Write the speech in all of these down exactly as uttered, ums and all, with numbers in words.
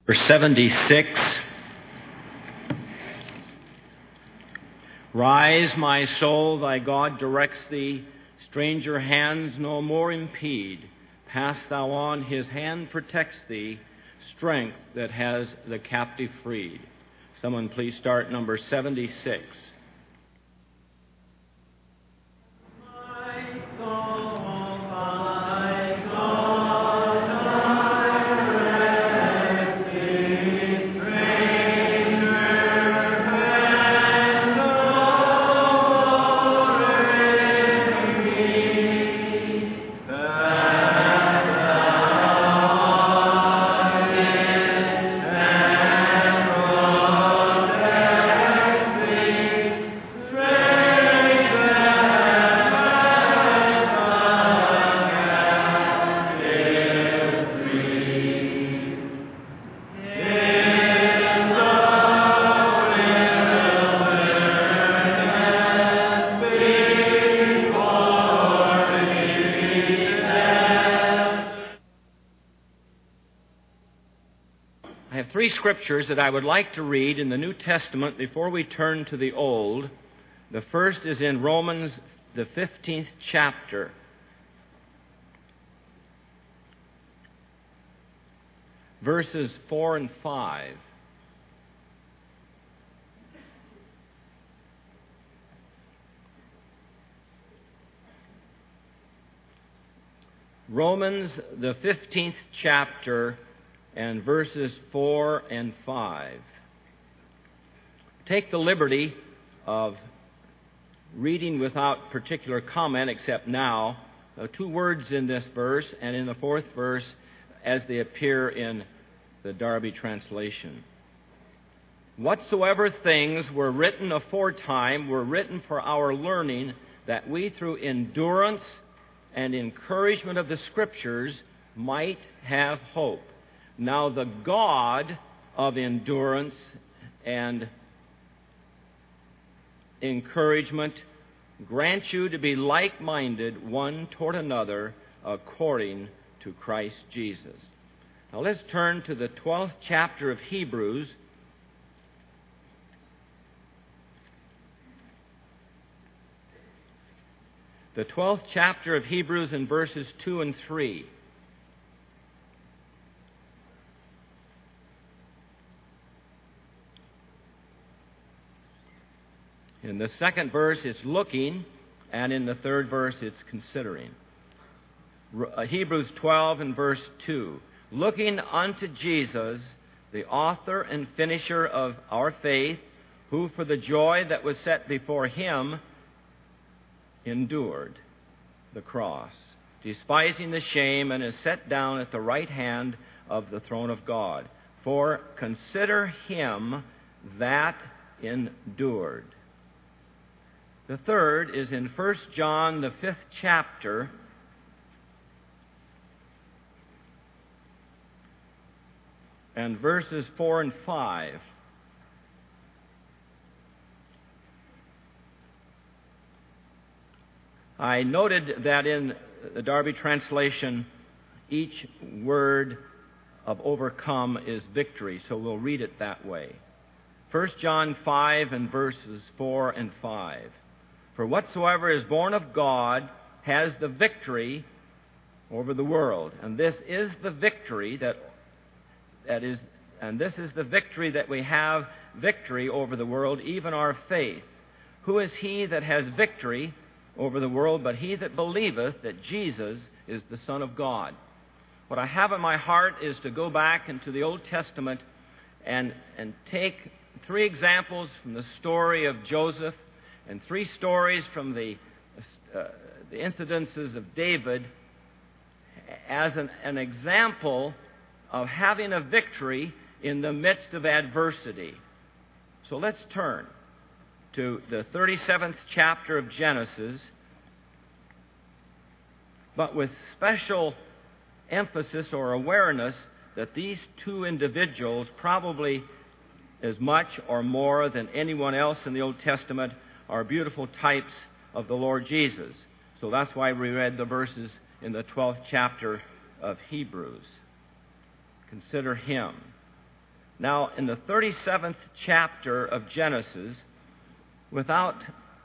Verse seventy-six, Rise, my soul, thy God directs thee. Stranger hands no more impede. Pass thou on, his hand protects thee. Strength that has the captive freed. Someone please start number seventy-six. Three scriptures that I would like to read in the New Testament before we turn to the Old. The first is in Romans, the fifteenth chapter. Verses four and five. Romans, the fifteenth chapter, and verses four and five. Take the liberty of reading without particular comment, except now, uh, two words in this verse and in the fourth verse as they appear in the Darby translation. Whatsoever things were written aforetime were written for our learning, that we through endurance and encouragement of the Scriptures might have hope. Now the God of endurance and encouragement grant you to be like-minded one toward another according to Christ Jesus. Now let's turn to the twelfth chapter of Hebrews. The twelfth chapter of Hebrews in verses two and three. In the second verse, it's looking, and in the third verse, it's considering. Hebrews twelve and verse two. Looking unto Jesus, the author and finisher of our faith, who for the joy that was set before him endured the cross, despising the shame, and is set down at the right hand of the throne of God. For consider him that endured. The third is in First John, the fifth chapter, and verses four and five. I noted that in the Darby translation, each word of overcome is victory, so we'll read it that way. First John five and verses four and five. For whatsoever is born of God has the victory over the world. And this is the victory that that is and this is the victory that we have, victory over the world, even our faith. Who is he that has victory over the world but he that believeth that Jesus is the Son of God? What I have in my heart is to go back into the Old Testament and and take three examples from the story of Joseph and three stories from the, uh, the incidences of David as an, an example of having a victory in the midst of adversity. So let's turn to the thirty-seventh chapter of Genesis, but with special emphasis or awareness that these two individuals, probably as much or more than anyone else in the Old Testament, are beautiful types of the Lord Jesus. So that's why we read the verses in the twelfth chapter of Hebrews. Consider him. Now, in the thirty-seventh chapter of Genesis, without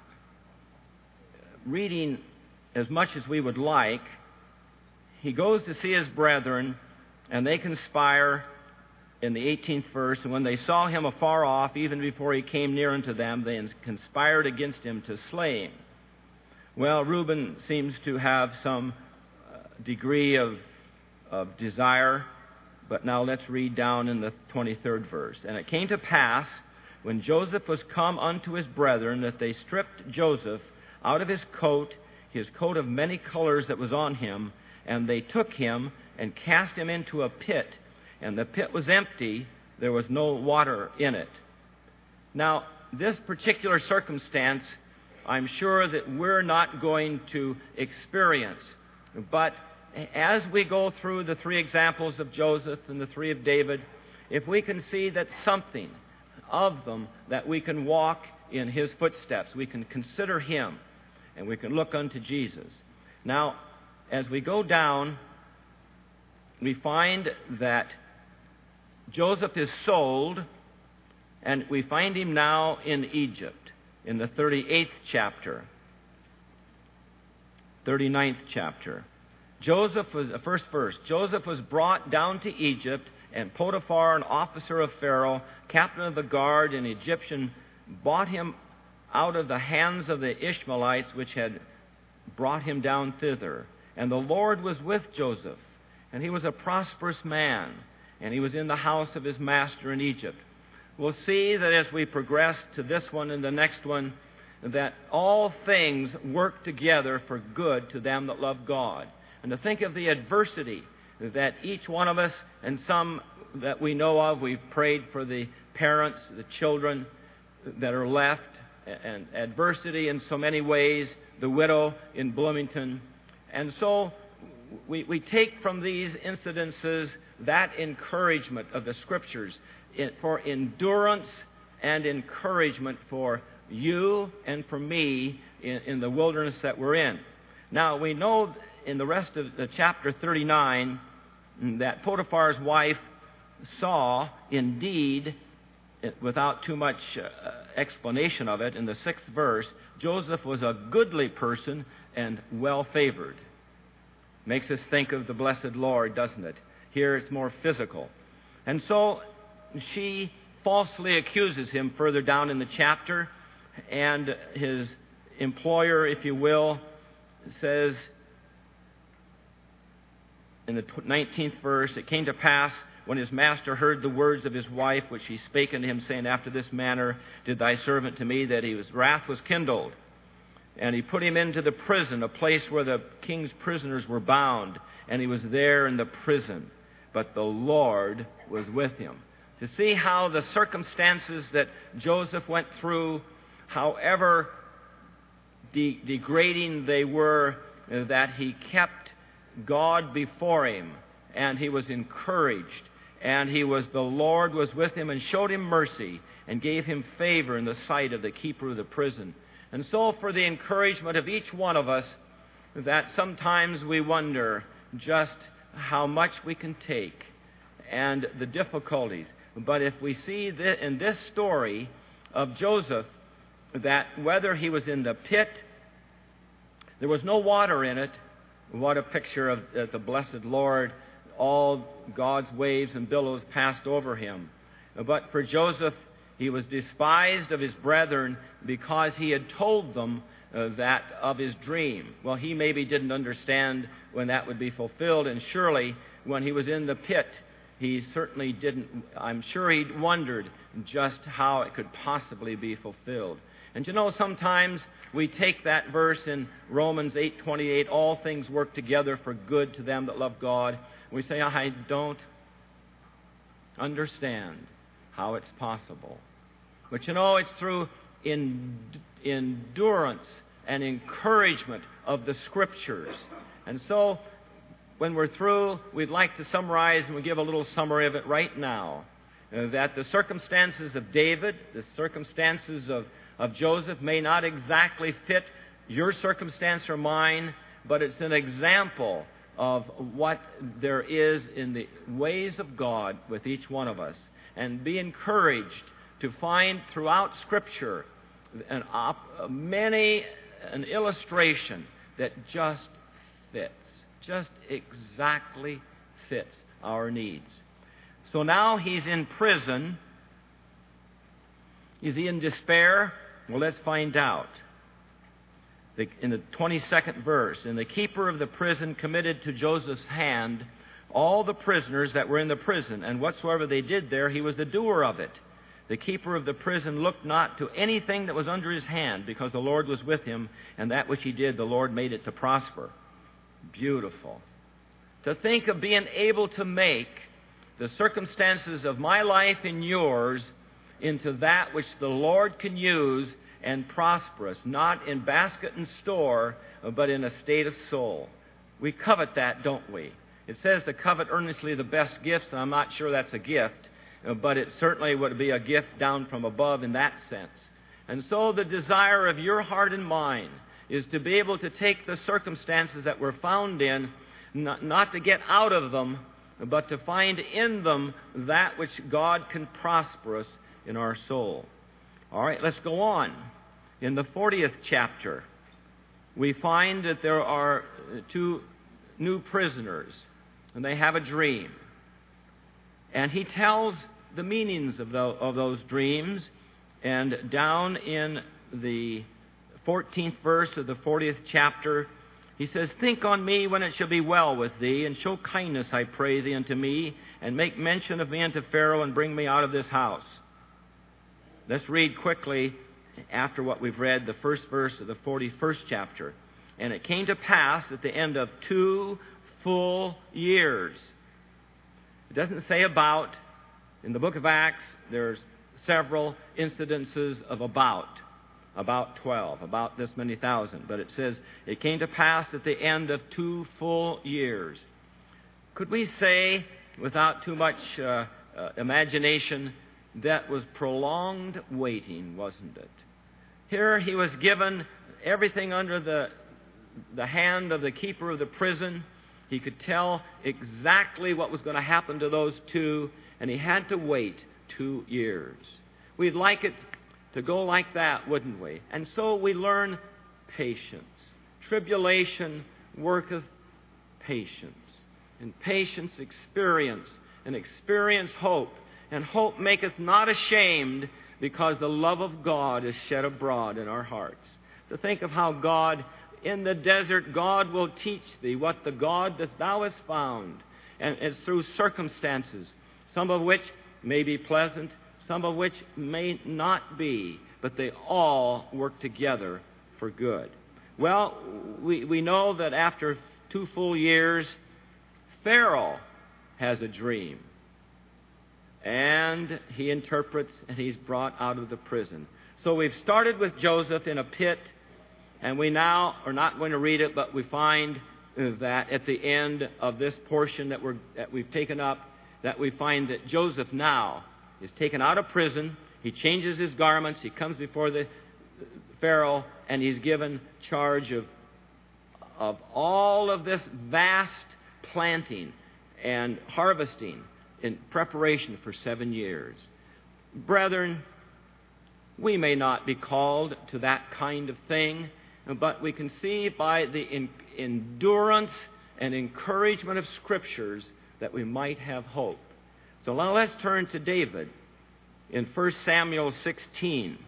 reading as much as we would like, he goes to see his brethren, and they conspire in the eighteenth verse. And when they saw him afar off, even before he came near unto them, they conspired against him to slay him. Well, Reuben seems to have some uh, degree of, of desire, but now let's read down in the twenty-third verse. And it came to pass, when Joseph was come unto his brethren, that they stripped Joseph out of his coat, his coat of many colors that was on him, and they took him and cast him into a pit, and the pit was empty, there was no water in it. Now, this particular circumstance, I'm sure that we're not going to experience. But as we go through the three examples of Joseph and the three of David, if we can see that something of them, that we can walk in his footsteps, we can consider him, and we can look unto Jesus. Now, as we go down, we find that Joseph is sold, and we find him now in Egypt, in the thirty-eighth chapter, thirty-ninth chapter. Joseph was, the first verse, Joseph was brought down to Egypt, and Potiphar, an officer of Pharaoh, captain of the guard, an Egyptian, bought him out of the hands of the Ishmaelites, which had brought him down thither. And the Lord was with Joseph, and he was a prosperous man, and he was in the house of his master in Egypt. We'll see that as we progress to this one and the next one, that all things work together for good to them that love God. And to think of the adversity that each one of us, and some that we know of, we've prayed for the parents, the children that are left, and adversity in so many ways, the widow in Bloomington. And so we, we take from these incidences that encouragement of the Scriptures for endurance and encouragement for you and for me in, in the wilderness that we're in. Now, we know in the rest of the chapter thirty-nine that Potiphar's wife saw, indeed, without too much uh, explanation of it, in the sixth verse, Joseph was a goodly person and well-favored. Makes us think of the blessed Lord, doesn't it? Here it's more physical. And so she falsely accuses him further down in the chapter, and his employer, if you will, says in the nineteenth verse, it came to pass when his master heard the words of his wife, which she spake unto him, saying, After this manner did thy servant to me, that his wrath was kindled. And he put him into the prison, a place where the king's prisoners were bound, and he was there in the prison. But the Lord was with him. To see how the circumstances that Joseph went through, however de- degrading they were, that he kept God before him, and he was encouraged, and he was the Lord was with him and showed him mercy and gave him favor in the sight of the keeper of the prison. And so for the encouragement of each one of us, that sometimes we wonder just how much we can take and the difficulties. But if we see that in this story of Joseph, that whether he was in the pit, there was no water in it. What a picture of uh, the blessed Lord. All God's waves and billows passed over him. But for Joseph, he was despised of his brethren because he had told them uh, that of his dream. Well, he maybe didn't understand when that would be fulfilled, and surely when he was in the pit, he certainly didn't. I'm sure he wondered just how it could possibly be fulfilled. And you know, sometimes we take that verse in Romans eight twenty-eight, all things work together for good to them that love God. We say, I don't understand how it's possible. But you know, it's through in, endurance and encouragement of the Scriptures. And so, when we're through, we'd like to summarize, and we give a little summary of it right now. Uh, that the circumstances of David, the circumstances of, of Joseph may not exactly fit your circumstance or mine, but it's an example of what there is in the ways of God with each one of us. and be encouraged to find throughout Scripture an op- many an illustration that just fits, just exactly fits our needs. So now he's in prison. Is he in despair? Well, let's find out. The, in the twenty-second verse, and the keeper of the prison committed to Joseph's hand all the prisoners that were in the prison, and whatsoever they did there, he was the doer of it. The keeper of the prison looked not to anything that was under his hand, because the Lord was with him, and that which he did, the Lord made it to prosper. Beautiful. To think of being able to make the circumstances of my life and yours into that which the Lord can use and prosper us, not in basket and store, but in a state of soul. We covet that, don't we? It says to covet earnestly the best gifts, and I'm not sure that's a gift, but it certainly would be a gift down from above in that sense. And so the desire of your heart and mine is to be able to take the circumstances that we're found in, not, not to get out of them, but to find in them that which God can prosper us in our soul. All right, let's go on. In the fortieth chapter, we find that there are two new prisoners, and they have a dream. And he tells the meanings of, the, of those dreams. And down in the fourteenth verse of the fortieth chapter, he says, "Think on me when it shall be well with thee, and show kindness, I pray thee, unto me, and make mention of me unto Pharaoh, and bring me out of this house." Let's read quickly, after what we've read, the first verse of the forty-first chapter. "And it came to pass at the end of two full years." It doesn't say about. In the book of Acts, there's several incidences of about. About twelve, about this many thousand. But it says, it came to pass at the end of two full years. Could we say, without too much uh, uh, imagination, that was prolonged waiting, wasn't it? Here he was given everything under the, the hand of the keeper of the prison. He could tell exactly what was going to happen to those two, and he had to wait two years. We'd like it to go like that, wouldn't we? And so we learn patience. Tribulation worketh patience. And patience experience. And experience hope. And hope maketh not ashamed, because the love of God is shed abroad in our hearts. To think of how God, in the desert, God will teach thee what the God that thou hast found. And it's through circumstances, some of which may be pleasant, some of which may not be, but they all work together for good. Well, we, we know that after two full years, Pharaoh has a dream. And he interprets, and he's brought out of the prison. So we've started with Joseph in a pit, and we now are not going to read it, but we find that at the end of this portion that, we're, that we've taken up, that we find that Joseph now is taken out of prison. He changes his garments. He comes before the Pharaoh, and he's given charge of, of all of this vast planting and harvesting in preparation for seven years. Brethren, we may not be called to that kind of thing, but we can see by the in, endurance and encouragement of Scriptures that we might have hope. So now let's turn to David in First Samuel sixteen.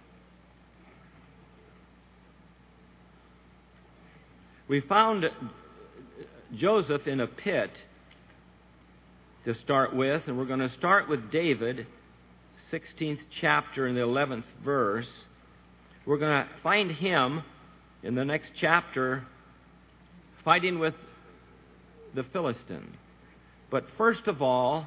We found Joseph in a pit to start with, and we're going to start with David, sixteenth chapter and the eleventh verse. We're going to find him in the next chapter fighting with the Philistine. But first of all,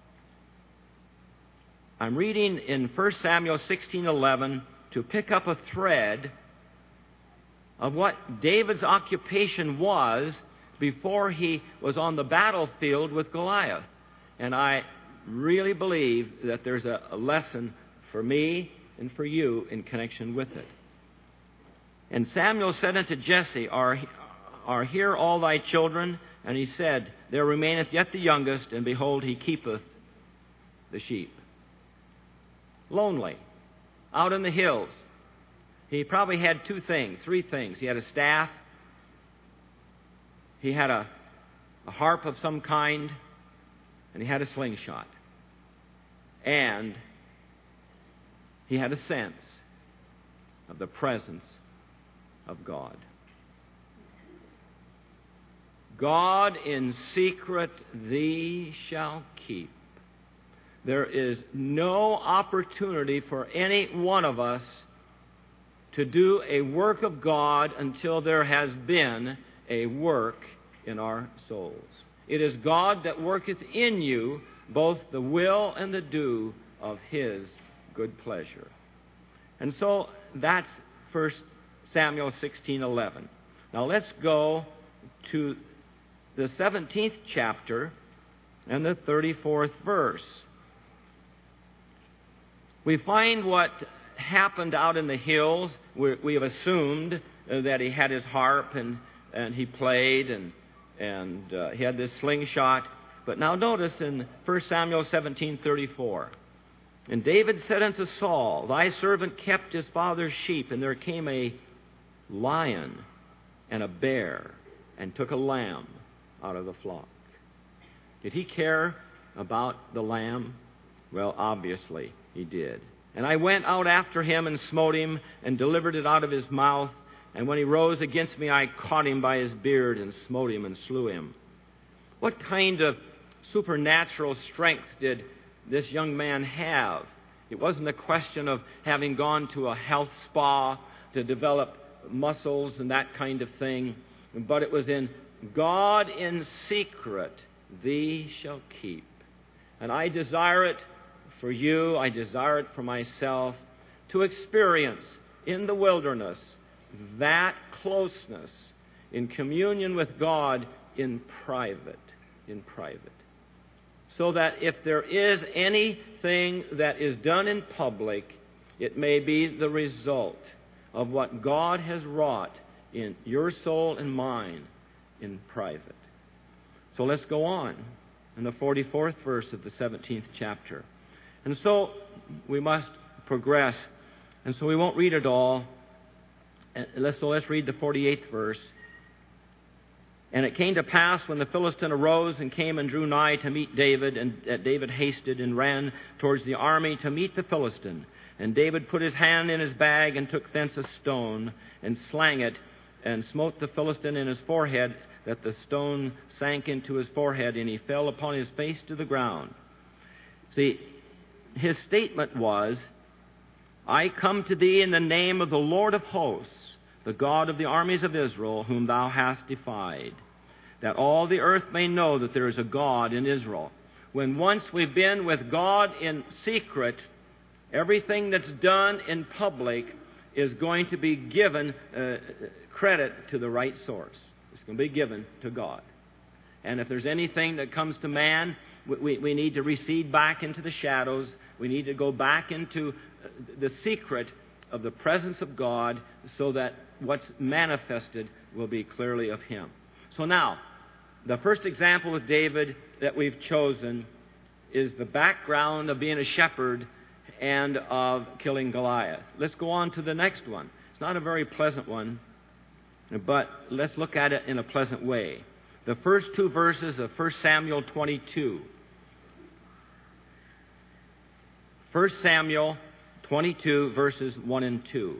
I'm reading in First Samuel sixteen eleven to pick up a thread of what David's occupation was before he was on the battlefield with Goliath. And I really believe that there's a, a lesson for me and for you in connection with it. And Samuel said unto Jesse, Are, are here all thy children? And he said, There remaineth yet the youngest, and behold, he keepeth the sheep. lonely, out in the hills. He probably had two things, three things. He had a staff, he had a, a harp of some kind, and he had a slingshot. And he had a sense of the presence of God. God in secret thee shall keep. There is no opportunity for any one of us to do a work of God until there has been a work in our souls. It is God that worketh in you both the will and the do of His good pleasure. And so that's First Samuel sixteen eleven. Now let's go to the seventeenth chapter and the thirty-fourth verse. We find what happened out in the hills. We, we have assumed uh, that he had his harp and, and he played and, and uh, he had this slingshot. But now notice in First Samuel seventeen thirty-four. And David said unto Saul, Thy servant kept his father's sheep, and there came a lion and a bear and took a lamb out of the flock. Did he care about the lamb? Well, obviously he did. And I went out after him and smote him and delivered it out of his mouth. And when he rose against me, I caught him by his beard and smote him and slew him. What kind of supernatural strength did this young man have? It wasn't a question of having gone to a health spa to develop muscles and that kind of thing, but it was in God in secret thee shall keep. And I desire it for you, I desire it for myself, to experience in the wilderness that closeness in communion with God in private, in private. So that if there is anything that is done in public, it may be the result of what God has wrought in your soul and mine in private. So let's go on in the forty-fourth verse of the seventeenth chapter. And so we must progress. And so we won't read it all. Let's, so let's read the forty-eighth verse. And it came to pass when the Philistine arose and came and drew nigh to meet David, and that David hasted and ran towards the army to meet the Philistine. And David put his hand in his bag and took thence a stone and slang it and smote the Philistine in his forehead, that the stone sank into his forehead, and he fell upon his face to the ground. See, his statement was, I come to thee in the name of the Lord of hosts, the God of the armies of Israel, whom thou hast defied, that all the earth may know that there is a God in Israel. When once we've been with God in secret, everything that's done in public is going to be given uh, credit to the right source. It's going to be given to God. And if there's anything that comes to man, we, we need to recede back into the shadows. We need to go back into the secret of the presence of God so that what's manifested will be clearly of Him. So now, the first example with David that we've chosen is the background of being a shepherd and of killing Goliath. Let's go on to the next one. It's not a very pleasant one, but let's look at it in a pleasant way. The first two verses of First Samuel twenty-two. First Samuel twenty-two, verses one and two.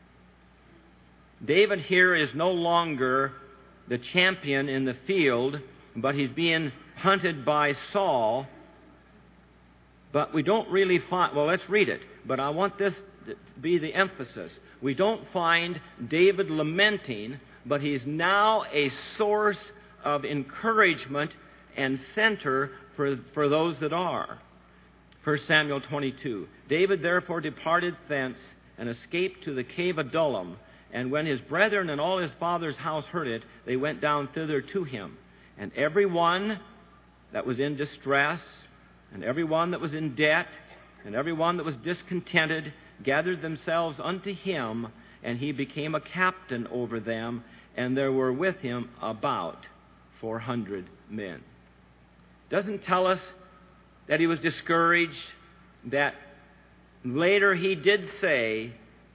David here is no longer the champion in the field, but he's being hunted by Saul. But we don't really find, well, let's read it, but I want this to be the emphasis. We don't find David lamenting, but he's now a source of encouragement and center for, for those that are. First Samuel twenty-two. David therefore departed thence and escaped to the cave of Adullam. And when his brethren and all his father's house heard it, they went down thither to him. And every one that was in distress, and every one that was in debt, and every one that was discontented, gathered themselves unto him, and he became a captain over them, and there were with him about four hundred men. Doesn't tell us that he was discouraged, that later he did say,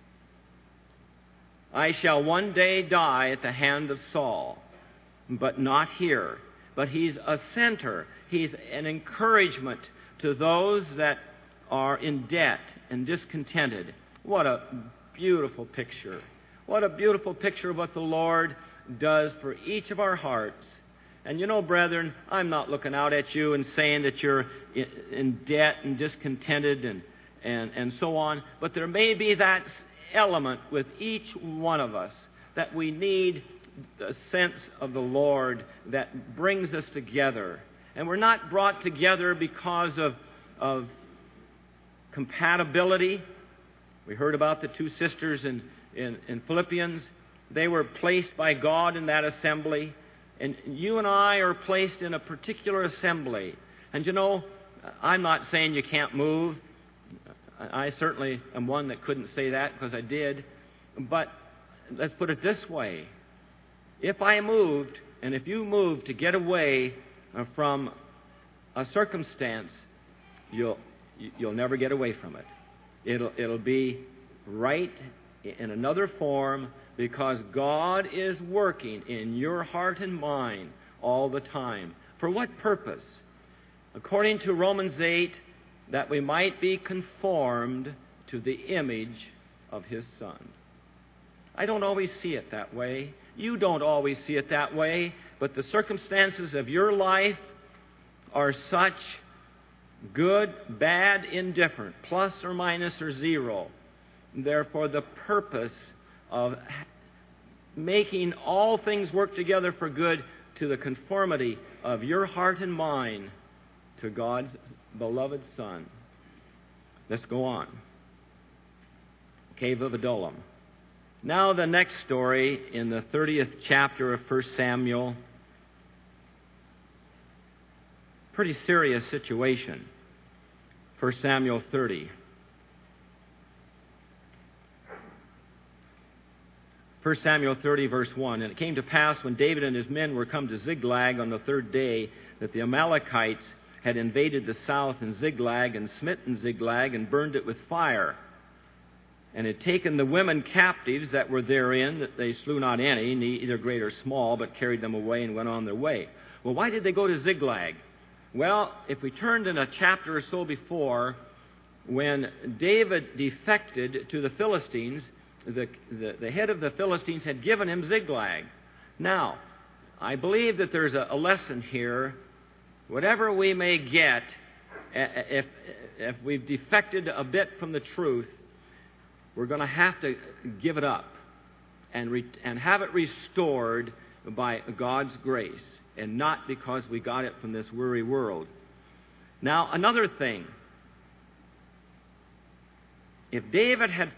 I shall one day die at the hand of Saul, but not here. But he's a center. He's an encouragement to those that are in debt and discontented. What a beautiful picture. What a beautiful picture of what the Lord does for each of our hearts. And you know, brethren, I'm not looking out at you and saying that you're in debt and discontented and, and, and so on. But there may be that element with each one of us that we need the sense of the Lord that brings us together. And we're not brought together because of, of compatibility. We heard about the two sisters in, in, in Philippians. They were placed by God in that assembly. And you and I are placed in a particular assembly. And you know, I'm not saying you can't move. I certainly am one that couldn't say that because I did. But let's put it this way. If I moved, and if you moved to get away from a circumstance, you'll you'll never get away from it. It'll it'll be right in another form because God is working in your heart and mind all the time. For what purpose? According to Romans eight, that we might be conformed to the image of His Son. I don't always see it that way. You don't always see it that way. But the circumstances of your life are such, good, bad, indifferent, plus or minus or zero. Therefore, the purpose of making all things work together for good to the conformity of your heart and mind to God's beloved Son. Let's go on. Cave of Adullam. Now the next story in the thirtieth chapter of First Samuel. Pretty serious situation. First Samuel thirty. First Samuel thirty, verse one. And it came to pass when David and his men were come to Ziklag on the third day that the Amalekites had invaded the south in Ziklag and smitten Ziklag and burned it with fire, and had taken the women captives that were therein, that they slew not any, neither great or small, but carried them away and went on their way. Well, why did they go to Ziklag? Well, if we turned in a chapter or so before, when David defected to the Philistines, the, the, the head of the Philistines had given him Ziklag. Now, I believe that there's a, a lesson here. Whatever we may get, if, if we've defected a bit from the truth, we're going to have to give it up and, re- and have it restored by God's grace and not because we got it from this weary world. Now, another thing. If David had